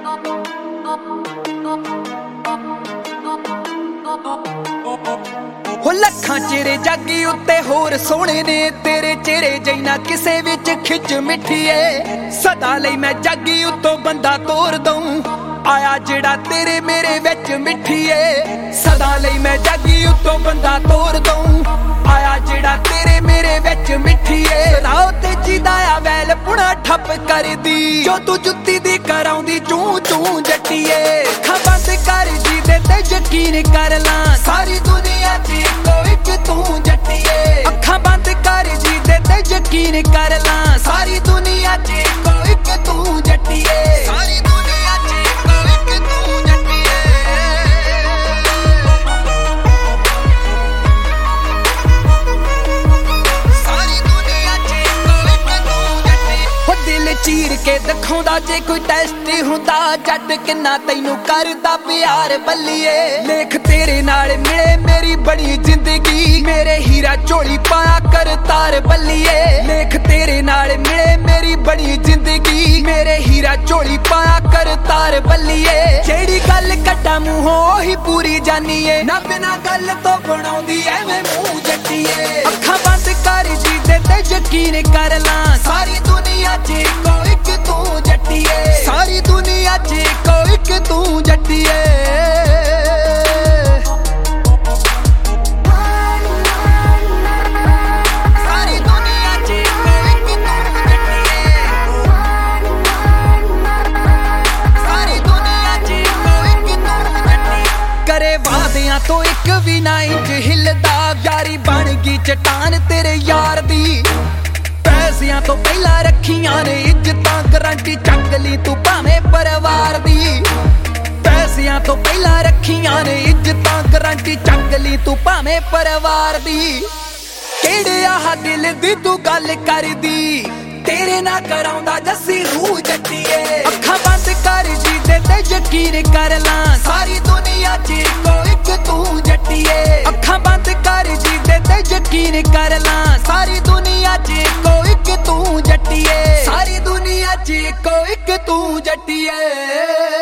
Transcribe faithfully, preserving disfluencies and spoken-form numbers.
हो लखां चेहरे जागी उत्ते होर सोहणे ने तेरे चेहरे जैना किसे विच खिच मिठिए सदा लई मैं जागी उत्तों बंदा तोड़ दूं आया जेड़ा तेरे मेरे विच मिठिए सदा लई मैं जागी उत्तों बंदा तोड़ दूं आया जेड़ा तेरे मेरे विच मिठिए राह ते जिदाया वैल पुणा ठप कर दी जो तू जुत्ती दी कराउंदी चूं चूं जट्टिए अखां बंद कर जी दे ते यकीन कर लां सारी दुनिया च इक्को इक तू जट्टिए अखां बंद कर जी दे ते यकीन कर लां सारी दुनिया च इक्को इक तू जट्टिए सारी दुनिया च इक्को इक तू जट्टिए सारी दुनिया च इक्को इक तू जट्टिए हो दिल चीर के दिखाउंदा जे कोई टेस्ट हुंदा जट किन्ना तैनू करदा प्यार बल्लिए लेख तेरे नाल मिले मेरी बड़ी जिंदगी मेरे हीरा झोली पाया कर तार बल्लिए लेख तेरे नाल मिले मेरी बड़ी जिंदगी मेरे हीरा झोली पाया कर तार बल्लिए जेड़ी गल कट्टा मूंहों ओही पूरी जानीए ना बिना गल तो बनाउंदी एवें मूंह जट्टिए अखां बंद कर जी दे ते यकीन कर लां सारी दुनिया च इक्को इक तू जट्टिए सारी दुनिया च इक्को इक तू जट्टिए सारी दुनिया च इक्को इक तू जट्टिए सारी दुनिया च इक्को इक तू जट्टिए करे वादियां तो इक भी ना इंच हिलदा यारी बन गई चट्टान तेरे यार दी पैसियां तो पहला रखियां ने इज्जतां गारंटी चक ली तू भावें परिवार दी पैसियां तो पहला रखियां ने इज्जतां गारंटी चक ली तू भावें परिवार दी केड़े आह दिल दी तू गल करदी तेरे ना कराउंदा जस्सी रूह जट्टिए अखां बंद कर जी दे ते यकीन कर लां सारी दुनिया च इक्को इक तू जट्टिए अखां बंद कर जी दे ते यकीन कर लां सारी दुनिया च इक्को इक तू जट्टिए सारी दुनिया च इक्को इक तू जट्टिए।